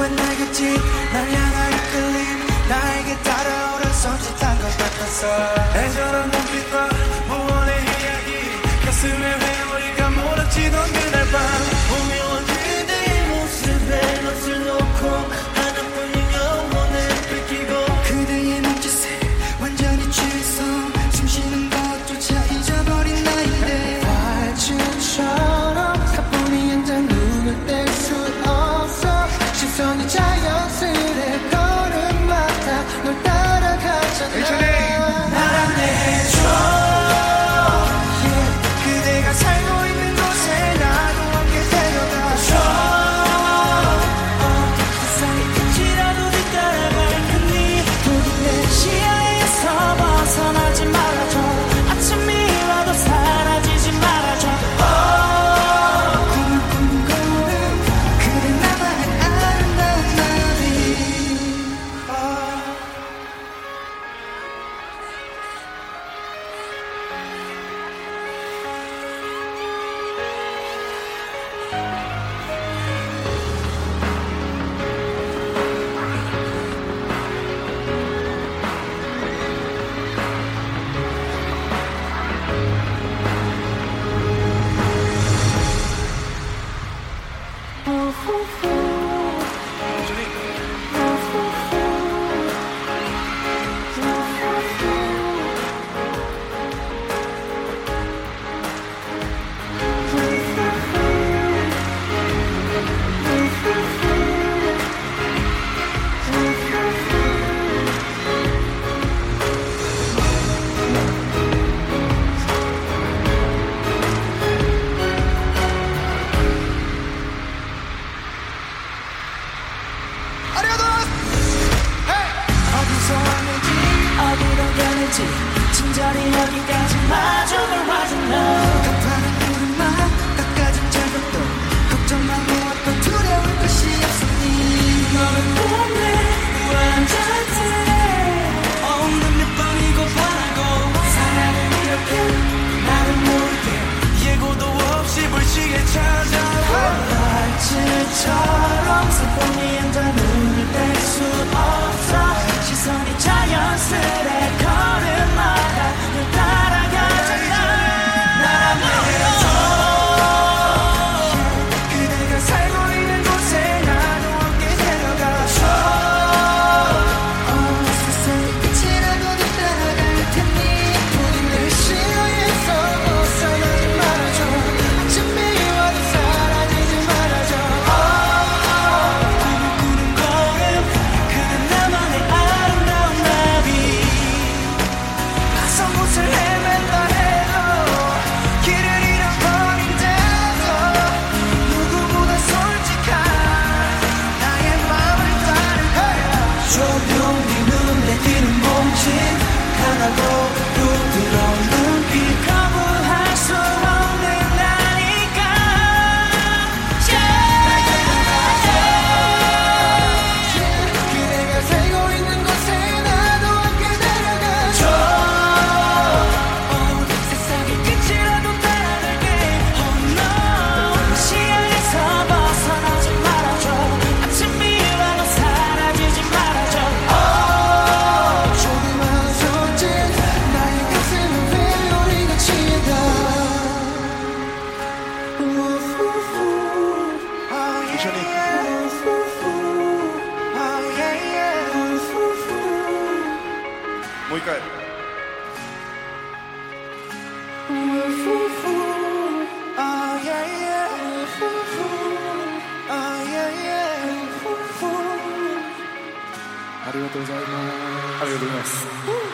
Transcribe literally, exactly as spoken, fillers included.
누가 날겠지 날 향한 이끌림 나에게 따라오는 손짓한 것 같았어 애절한 눈빛과 무언의 이야기 가슴에 회오리가 몰아치던 그날 밤 오묘한 그대의 모습에 넋을 놓고 하나뿐인 영혼을 뺏기고 그대의 눈짓에 완전히 취해서 숨쉬는 것조차 잊어버린 나인데 발주처럼 사뿐히 앉아 눈을 뗄 수 없어 시선이 자연스레 걸음마다 널 따라가잖아 날 안내해줘 yeah. 그대가 살고 있는 곳에 나도 함께 데려가줘 oh. 세상의 끝이라도 뒤따라갈 테니 부디 내 시야에서 벗어나지 말아줘 아침이 와도 사라지지 말아줘 oh. 꿈을 꾸는 거는 그대 나만의 아름다운 나비 oh. 어디서 왔는지 어디로 가는지 친절히 여기까지 마저 널 와줄러 가파른 구름만 깎아진 절벽도 걱정 마 무엇도 두려울 것이 없으니 너는 봄에 우아한 자태 없는 몇 번이고 바라고 사랑은 이렇게 나는 모르게 예고도 없이 불시에 찾아와 발질처럼 사뿐히 앉아 눈을 뗄 수 없어 시선이 자연스레 걸음마다 널 따라가잖아 날 안내해줘 그대가 살고 있는 곳에 나도 함께 데려가줘 oh, 세상의 끝이라도 뒤따라갈 테니 부디 내 시야에서 벗어나지 말아줘 아침이 와도 사라지지 말아줘 oh, 꿈을 꾸는 걸음 그는 나만의 아름다운 나비 낯선 곳을 헤맨다 해도 길을 잃어버린데도 누구보다 솔직한 나의 마음을 따를 거야 조용히 눈에 띄는 몸짓 하나도 부드러운 눈빛 거부할 수 없는 나니까 그대가 살고 있는 곳에 나도 함께 데려가줘 oh, 세상의 끝이라도 따라갈게 oh no 시야에서 벗어나지 말아줘 아침이 와도 사라지지 말아줘 oh, 조그마한 손짓 나의 가슴을 회오리가 치다 뭐일까요? 아리가또 고자이마스. 아리가또 고자이마스.